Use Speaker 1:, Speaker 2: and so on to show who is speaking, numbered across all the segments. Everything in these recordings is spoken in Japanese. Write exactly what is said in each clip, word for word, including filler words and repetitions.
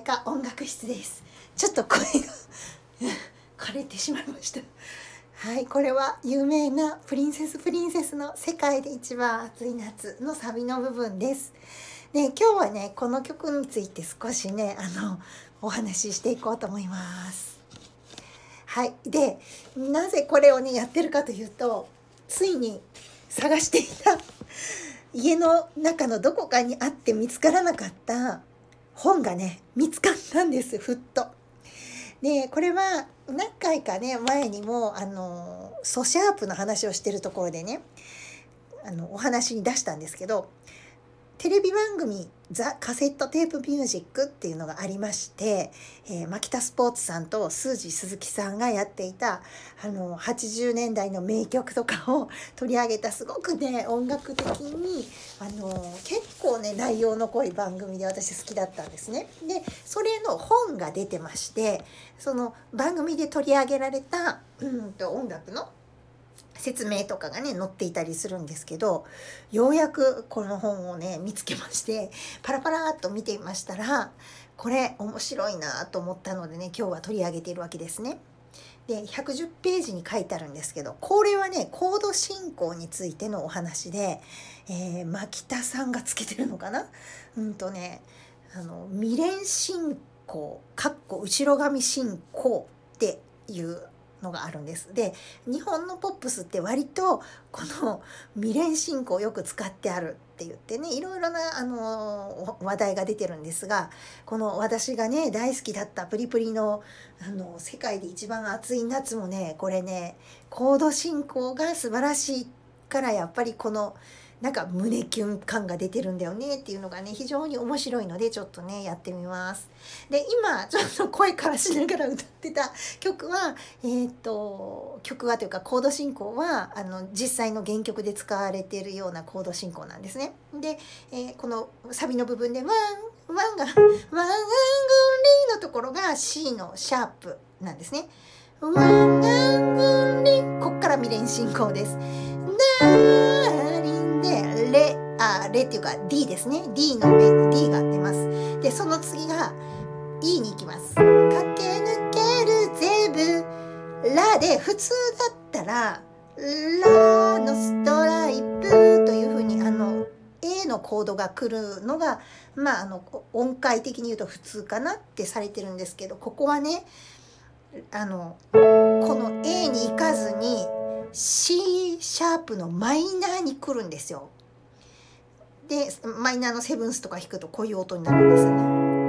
Speaker 1: か音楽室です。ちょっと声が枯れてしまいました。はい、これは有名なプリンセスプリンセスの世界で一番暑い夏のサビの部分です。で、今日はね、この曲について少しね、あの、お話ししていこうと思います。はい。で、なぜこれをね、やってるかというと、ついに探していた家の中のどこかにあって見つからなかった本がね、見つかったんです、ふっと。で、これは何回かね、前にも、あの、ソシャープの話をしてるところでね、あの、お話に出したんですけど、テレビ番組ザ・カセットテープミュージックっていうのがありまして、えー、マキタスポーツさんとスージー鈴木さんがやっていたあのはちじゅうねんだいの名曲とかを取り上げたすごくね音楽的にあの結構ね内容の濃い番組で私好きだったんですね。でそれの本が出てまして、その番組で取り上げられたうんと音楽の説明とかがね載っていたりするんですけど、ようやくこの本をね見つけまして、パラパラっと見ていましたら、これ面白いなと思ったのでね、今日は取り上げているわけですね。でひゃくじゅっページに書いてあるんですけど、これはねコード進行についてのお話で、えー、牧田さんがつけてるのかな、うんとねあの未練進行かっこ後ろ髪進行っていうのがあるんです。で日本のポップスって割とこの未練進行をよく使ってあるって言ってね、いろいろなあの話題が出てるんですが、この私がね大好きだったプリプリのあの世界で一番暑い夏もね、これねコード進行が素晴らしいから、やっぱりこのなんか胸キュン感が出てるんだよねっていうのがね非常に面白いので、ちょっとねやってみます。で今ちょっと声からしながら歌ってた曲はえっと曲はというかコード進行はあの実際の原曲で使われているようなコード進行なんですね。で、えー、このサビの部分でワンワンがワンアングリーのところが シー のシャープなんですね。ワンアングリー、こっから未練進行です。ダーリンでレあレっていうか D ですね。 D の D が出ます。でその次が E に行きます。駆け抜けるゼブラで、普通だったらラのストライプというふうにあの A のコードが来るのが、まああの音階的に言うと普通かなってされてるんですけど、ここはねあのこの A に行かずに C シャープのマイナーに来るんですよ。でマイナーのセブンスとか弾くとこういう音になるんですよね。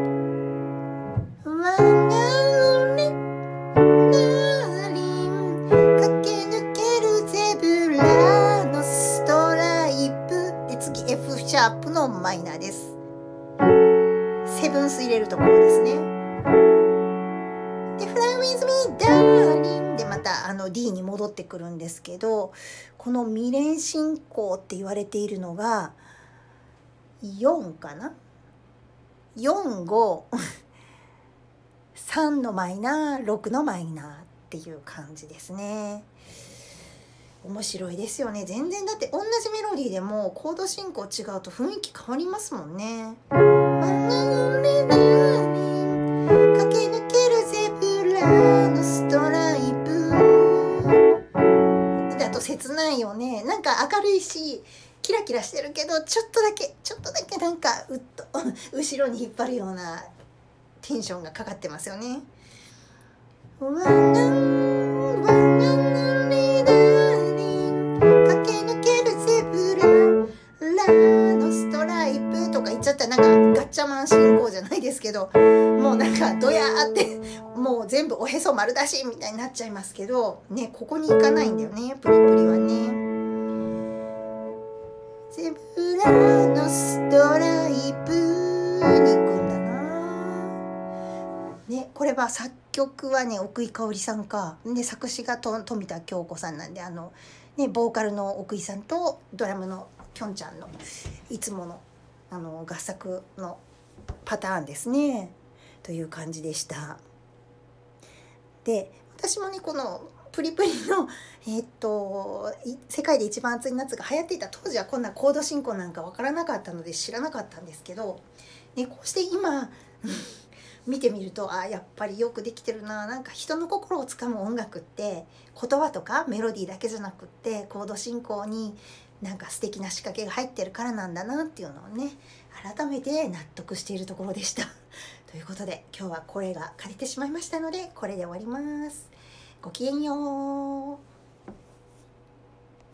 Speaker 1: ワンアリナリン駆け抜けるゼブラのストライプで、次 F シャープのマイナーです。セブンス入れるところですね。で Fly with me darling でまたあの D に戻ってくるんですけど、この未練進行って言われているのがよんかな、よん、ごさんのマイナー、ろくのマイナーっていう感じですね。面白いですよね。全然だって同じメロディーでもコード進行違うと雰囲気変わりますもんね。駆け抜けるゼブラのストライプだと切ないよね。なんか明るいしキラキラしてるけど、ちょっとだけちょっとだけなんかうっと後ろに引っ張るようなテンションがかかってますよね。ワンアンワンアンリダーリン駆け抜けるゼブララのストライプとか言っちゃったらなんかガッチャマン進行じゃないですけど、もうなんかドヤーってもう全部おへそ丸出しみたいになっちゃいますけどね、ここに行かないんだよね、プリプリはね。ゼブラのストライプに行くんだな、ね、これは作曲はね奥井香織さんかで、作詞がと富田京子さんなんで、あの、ね、ボーカルの奥井さんとドラムのきょんちゃんのいつものあの合作のパターンですねという感じでした。で私もねこのプリプリの、えー、っと世界で一番暑い夏が流行っていた当時はこんなコード進行なんかわからなかったので知らなかったんですけど、ね、こうして今見てみると、あやっぱりよくできてるな。なんか人の心をつかむ音楽って言葉とかメロディーだけじゃなくってコード進行になんか素敵な仕掛けが入ってるからなんだなっていうのをね、改めて納得しているところでした。ということで今日は声が枯れてしまいましたのでこれで終わります。ごきげんよう。